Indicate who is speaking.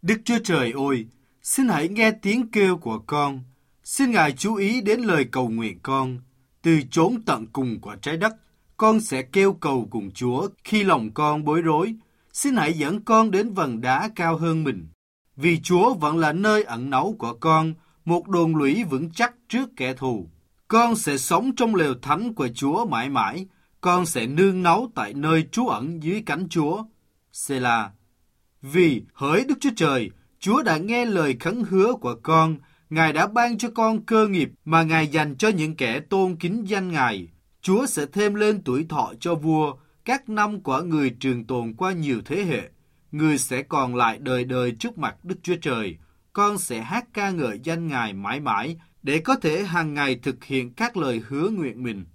Speaker 1: Đức Chúa Trời ơi, xin hãy nghe tiếng kêu của con. Xin Ngài chú ý đến lời cầu nguyện con. Từ chốn tận cùng của trái đất, con sẽ kêu cầu cùng Chúa khi lòng con bối rối. Xin hãy dẫn con đến vầng đá cao hơn mình. Vì Chúa vẫn là nơi ẩn náu của con, một đồn lũy vững chắc trước kẻ thù. Con sẽ sống trong lều thánh của Chúa mãi mãi. Con sẽ nương náu tại nơi trú ẩn dưới cánh Chúa. Sê-la. Vì hỡi Đức Chúa Trời, Chúa đã nghe lời khấn hứa của con. Ngài đã ban cho con cơ nghiệp mà Ngài dành cho những kẻ tôn kính danh Ngài. Chúa sẽ thêm lên tuổi thọ cho vua. Các năm của người trường tồn qua nhiều thế hệ. Người sẽ còn lại đời đời trước mặt Đức Chúa Trời. Con sẽ hát ca ngợi danh Ngài mãi mãi để có thể hàng ngày thực hiện các lời hứa nguyện mình.